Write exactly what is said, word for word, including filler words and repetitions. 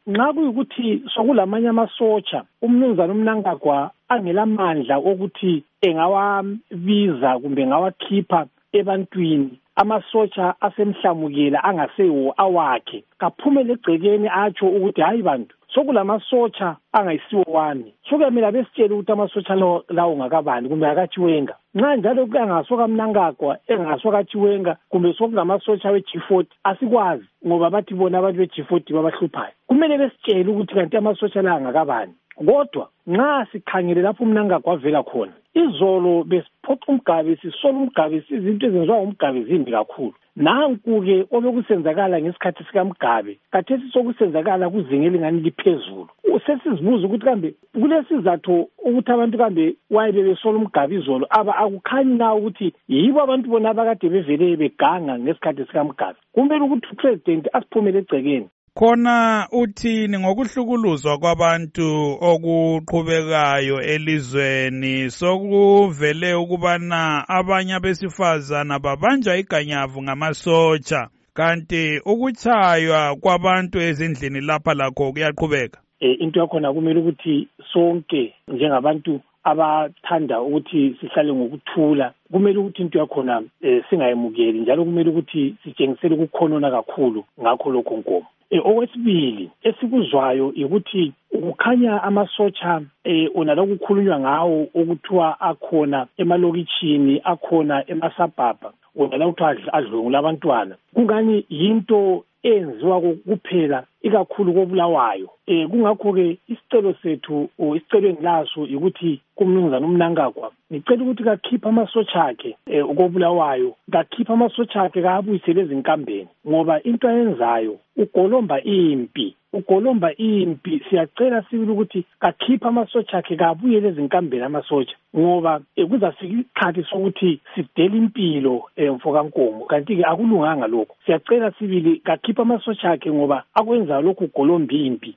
nxa kuyikuthi sokulamanye amasotsha umnumzana uMnangagwa angelamandla okuthi engawabiza kumbe ngawakhipha ebantwini, amasotsha asemhlamukela angasewo awakhe, kaphumele egcekeni atsho ukuthi hayi bantu sokulamasotsha angayisiwo wami, sokuyamela besitshele ukuthi amasotsha lawo ngakabani kumbe akaTshiwenga. Nxa njalo kuyangasoka Mnangagwa engasoka Tshiwenga kumbe sokulamasotsha we-G forty asikwazi, ngoba bathi bona abantu be-G forty babahluphayo. Kumele besitshele ukuthi kanti amasotsha la ngakabani. Kodwa nxa sikhangele lapho uMnangagwa avela khona, izolo besiphoxa umgabe sisola umgabe izinto ezenziwa umgabe zimbi kakhulu. Nanku-ke obekusenzakala ngesikhathi sikaMgabe kathesi sokusenzakala kuzinga elingani liphezulu. Sesizibuza ukuthi kambe kulesizathu ukuthi abantu kambe waye besola umgabe izolo aba akukhanyi na ukuthi yibo abantu bona abakade bevele beganga ngesikhathi sikaMgabe. Kumele ukuthi uPresident asiphumele egcekeni. Khona uthini ngokuhlukuluzwa kwabantu okuqhubekayo elizweni? Sokuvele ukubana abanye abesifazana babanjwa iganyavu ngamasotsha, kanti ukutshaywa kwabantu ezindlini lapha lakho kuyaqhubeka. E, into yakhona kumele ukuthi sonke njengabantu abathanda ukuthi sihlale ngokuthula, kumele ukuthi into yakhona e, singayemukeli, njalo kumele ukuthi sitshengisele ukukhonona kakhulu ngakho lokho nkomo. E, okwesibili esikuzwayo ukuthi ukukhanya amasotsha eh onalo kukhulunywa ngawo okuthiwa akhona emalokitshini, akhona emasabhabha, onalo ukuthi adlungula abantwana, kungani yinto enziwa kuphela ikakhulu koBulawayo. Eh kungakho ke isicelo sethu o isicelo engilaso ukuthi kumnumzana uMnangagwa ngicela ukuthi kakhipha amasotsha akhe eh koBulawayo, kakhipha amasotsha akhe kabuyisele ezinkambeni, ngoba into ayenzayo ugolomba impi ugolomba impi. Siyacela sibili ukuthi kakhipha amasotsha akhe kabuyele ezinkambeni amasotsha, ngoba kuzafika isikhathi sokuthi sidele impilo emfoka nkomo, kanti ke akulunganga lokho. Siyacela sibili kakhipha amasotsha akhe ngoba akwenza lokhu ugolomba impi